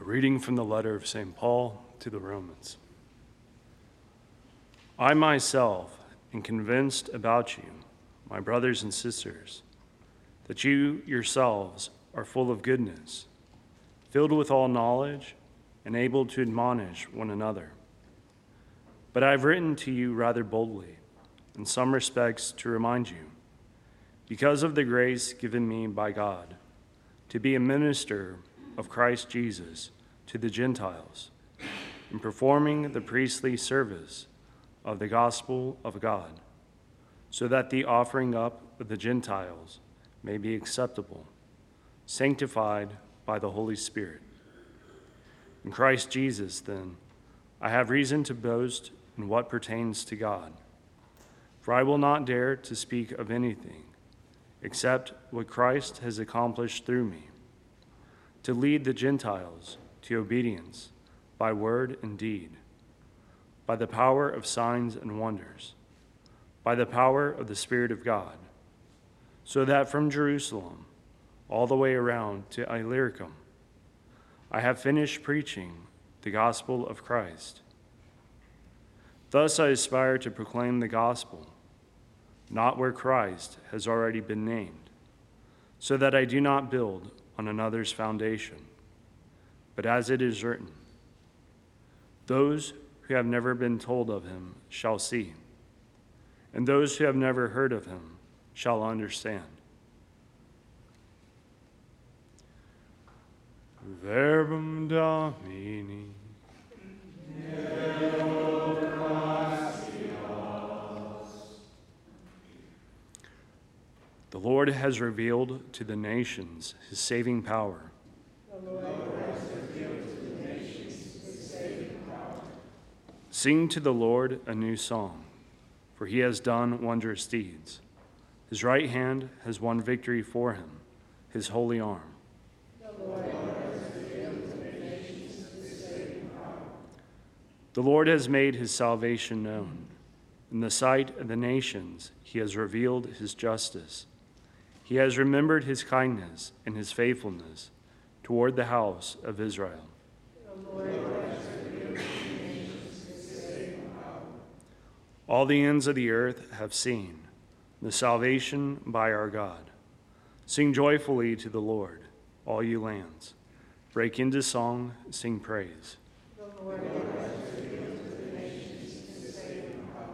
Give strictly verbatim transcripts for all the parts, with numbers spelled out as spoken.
A reading from the letter of Saint Paul to the Romans. I myself am convinced about you, my brothers and sisters, that you yourselves are full of goodness, filled with all knowledge, and able to admonish one another. But I've written to you rather boldly, in some respects to remind you, because of the grace given me by God, to be a minister of Christ Jesus to the Gentiles, in performing the priestly service of the gospel of God, so that the offering up of the Gentiles may be acceptable, sanctified by the Holy Spirit. In Christ Jesus, then, I have reason to boast in what pertains to God, for I will not dare to speak of anything except what Christ has accomplished through me, to lead the Gentiles to obedience by word and deed, by the power of signs and wonders, by the power of the Spirit of God, so that from Jerusalem all the way around to Illyricum, I have finished preaching the gospel of Christ. Thus I aspire to proclaim the gospel, not where Christ has already been named, so that I do not build on another's foundation. But as it is written, those who have never been told of him shall see, and those who have never heard of him shall understand. Verbum Domini. The Lord has revealed to the nations his saving power. The Lord has revealed to the nations his saving power. Sing to the Lord a new song, for he has done wondrous deeds. His right hand has won victory for him, his holy arm. The Lord has revealed to the nations his saving power. The Lord has made his salvation known. In the sight of the nations he has revealed his justice. He has remembered his kindness and his faithfulness toward the house of Israel. The Lord has revealed to the nations his saving power. All the ends of the earth have seen the salvation by our God. Sing joyfully to the Lord, all you lands. Break into song, sing praise. The Lord has revealed to the nations his saving power.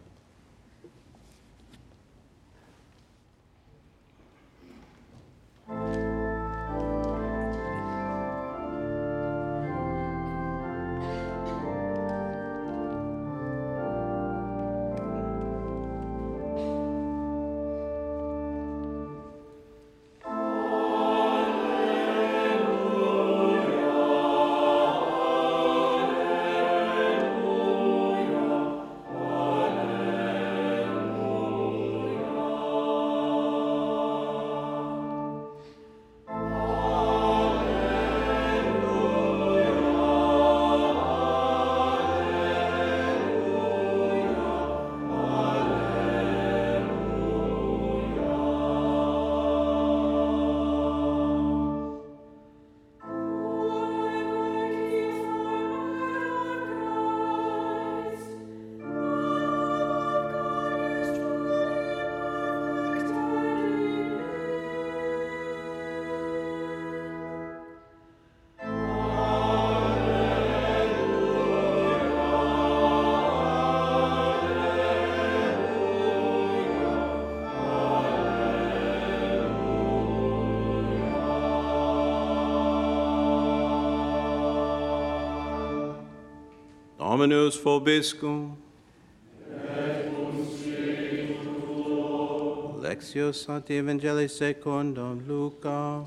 Dominus vobiscum. Et cum spiritu tuo. Lectio Sancti Evangelii secundum Luca.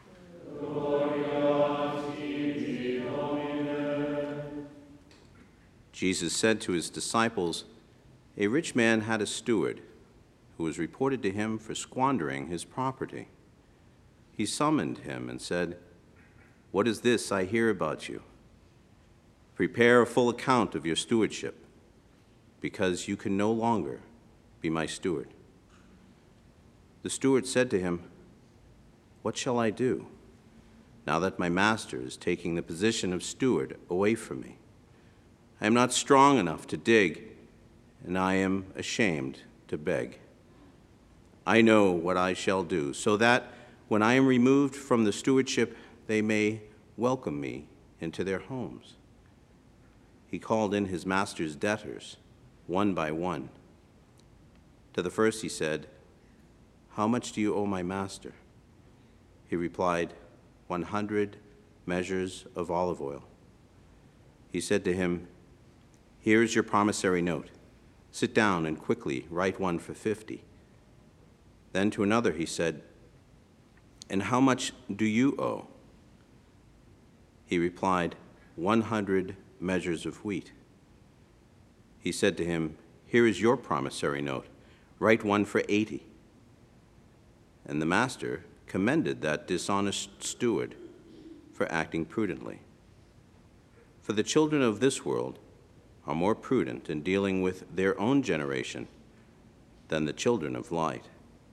Gloria tibi, Domine. Jesus said to his disciples, a rich man had a steward who was reported to him for squandering his property. He summoned him and said, "What is this I hear about you? Prepare a full account of your stewardship, because you can no longer be my steward." The steward said to him, "What shall I do?" now that my master is taking the position of steward away from me. I am not strong enough to dig, and I am ashamed to beg. I know what I shall do, so that when I am removed from the stewardship, they may welcome me into their homes." He called in his master's debtors, one by one. To the first he said, "How much do you owe my master?" He replied, "One hundred measures of olive oil." He said to him, "Here is your promissory note. Sit down and quickly write one for fifty." Then to another he said, "And how much do you owe?" He replied, "One hundred measures of wheat." He said to him, "Here is your promissory note. Write one for eighty." And the master commended that dishonest steward for acting prudently. For the children of this world are more prudent in dealing with their own generation than the children of light.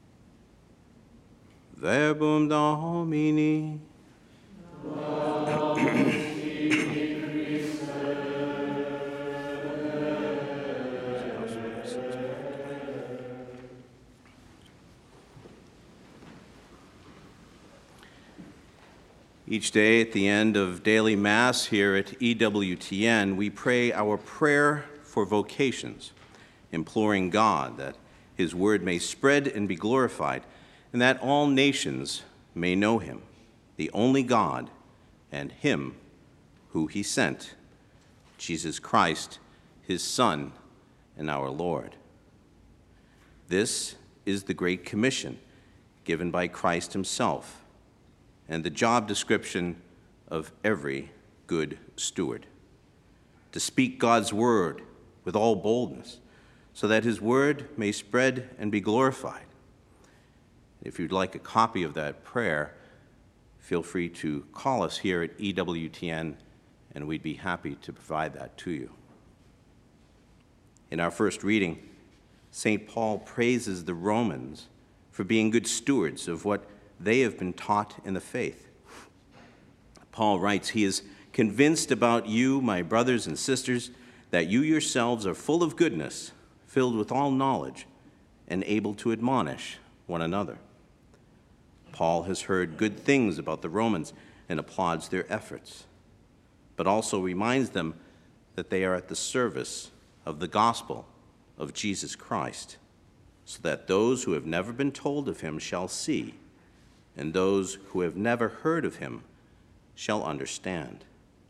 Verbum Domini. Each day at the end of daily Mass here at E W T N, we pray our prayer for vocations, imploring God that his word may spread and be glorified, and that all nations may know him, the only God, and him who he sent, Jesus Christ, his Son and our Lord. This is the Great Commission given by Christ himself, and the job description of every good steward: to speak God's word with all boldness, so that his word may spread and be glorified. If you'd like a copy of that prayer, feel free to call us here at E W T N, and we'd be happy to provide that to you. In our first reading, Saint Paul praises the Romans for being good stewards of what they have been taught in the faith. Paul writes, "He is convinced about you, my brothers and sisters, that you yourselves are full of goodness, filled with all knowledge, and able to admonish one another." Paul has heard good things about the Romans and applauds their efforts, but also reminds them that they are at the service of the gospel of Jesus Christ, so that those who have never been told of him shall see, and those who have never heard of him shall understand.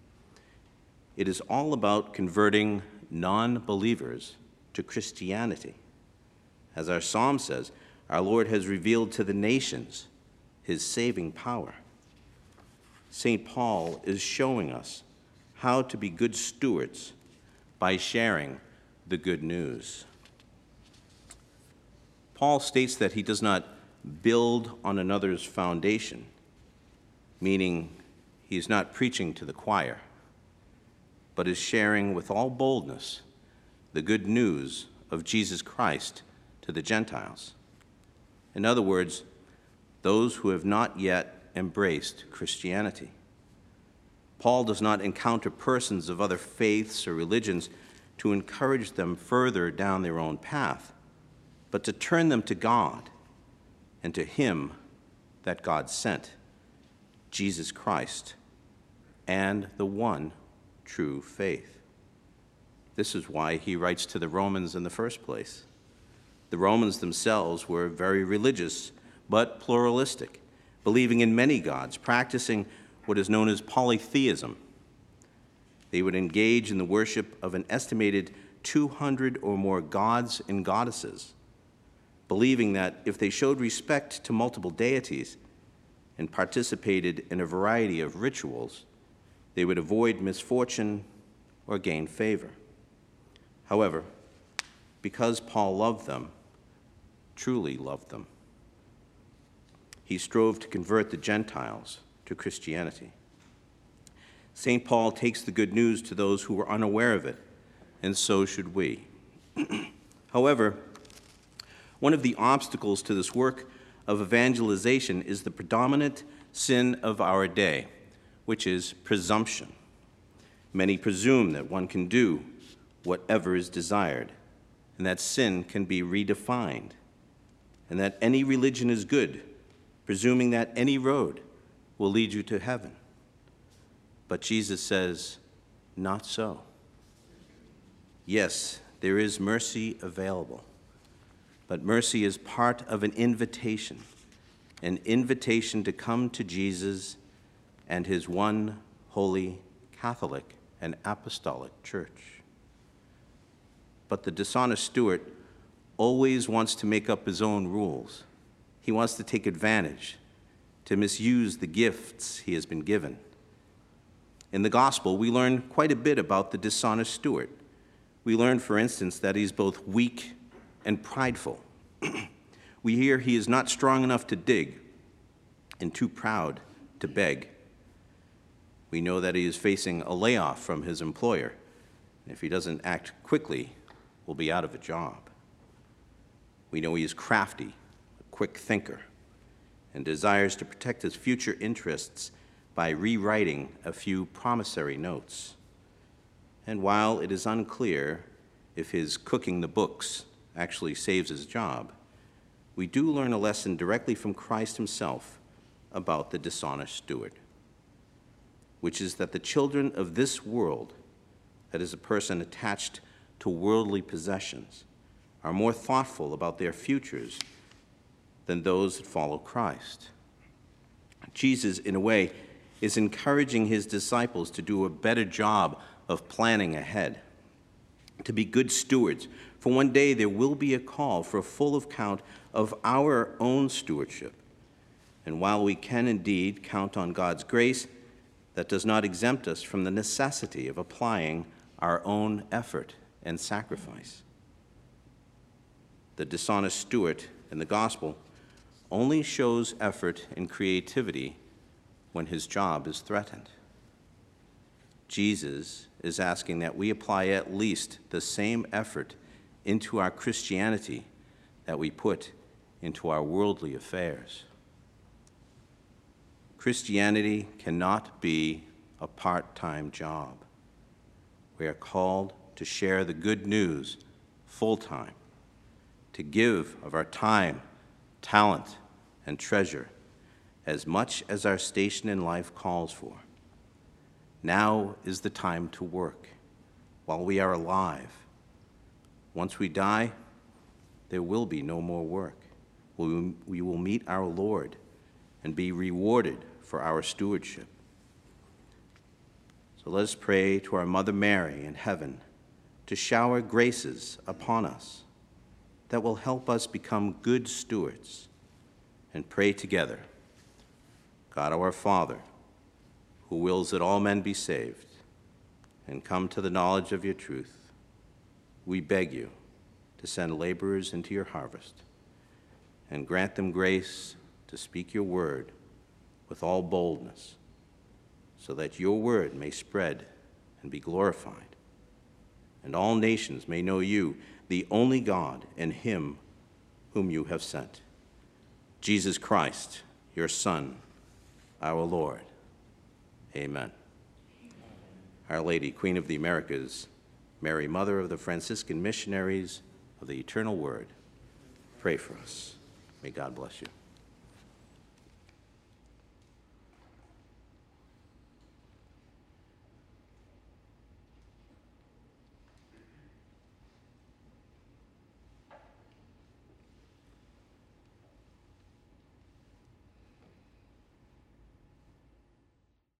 It is all about converting non-believers to Christianity. As our psalm says, our Lord has revealed to the nations his saving power. Saint Paul is showing us how to be good stewards by sharing the good news. Paul states that he does not build on another's foundation, meaning he is not preaching to the choir, but is sharing with all boldness the good news of Jesus Christ to the Gentiles. In other words, those who have not yet embraced Christianity. Paul does not encounter persons of other faiths or religions to encourage them further down their own path, but to turn them to God and to him that God sent, Jesus Christ, and the one true faith. This is why he writes to the Romans in the first place. The Romans themselves were very religious, but pluralistic, believing in many gods, practicing what is known as polytheism. They would engage in the worship of an estimated two hundred or more gods and goddesses, believing that if they showed respect to multiple deities and participated in a variety of rituals, they would avoid misfortune or gain favor. However, because Paul loved them, truly loved them, he strove to convert the Gentiles to Christianity. Saint Paul takes the good news to those who were unaware of it, and so should we. However, one of the obstacles to this work of evangelization is the predominant sin of our day, which is presumption. Many presume that one can do whatever is desired, and that sin can be redefined, and that any religion is good, presuming that any road will lead you to heaven. But Jesus says, not so. Yes, there is mercy available, but mercy is part of an invitation, an invitation to come to Jesus and his one holy Catholic and apostolic church. But the dishonest steward always wants to make up his own rules. He wants to take advantage, to misuse the gifts he has been given. In the gospel, we learn quite a bit about the dishonest steward. We learn, for instance, that he's both weak and prideful. We hear he is not strong enough to dig and too proud to beg. We know that he is facing a layoff from his employer, and if he doesn't act quickly, will be out of a job. We know he is crafty, a quick thinker, and desires to protect his future interests by rewriting a few promissory notes. And while it is unclear if his cooking the books actually saves his job, we do learn a lesson directly from Christ himself about the dishonest steward, which is that the children of this world, that is, a person attached to worldly possessions, are more thoughtful about their futures than those that follow Christ. Jesus, in a way, is encouraging his disciples to do a better job of planning ahead, to be good stewards, for one day there will be a call for a full account of our own stewardship. And while we can indeed count on God's grace, that does not exempt us from the necessity of applying our own effort and sacrifice. The dishonest steward in the gospel only shows effort and creativity when his job is threatened. Jesus is asking that we apply at least the same effort into our Christianity that we put into our worldly affairs. Christianity cannot be a part-time job. We are called to share the good news full-time, to give of our time, talent, and treasure as much as our station in life calls for. Now is the time to work while we are alive. Once we die, there will be no more work. We will meet our Lord and be rewarded for our stewardship. So let us pray to our Mother Mary in heaven to shower graces upon us that will help us become good stewards, and pray together. God our Father, who wills that all men be saved and come to the knowledge of your truth, we beg you to send laborers into your harvest and grant them grace to speak your word with all boldness, so that your word may spread and be glorified, and all nations may know you, the only God, and him whom you have sent, Jesus Christ, your Son, our Lord. Amen. Our Lady, Queen of the Americas, Mary, Mother of the Franciscan Missionaries of the Eternal Word, pray for us. May God bless you.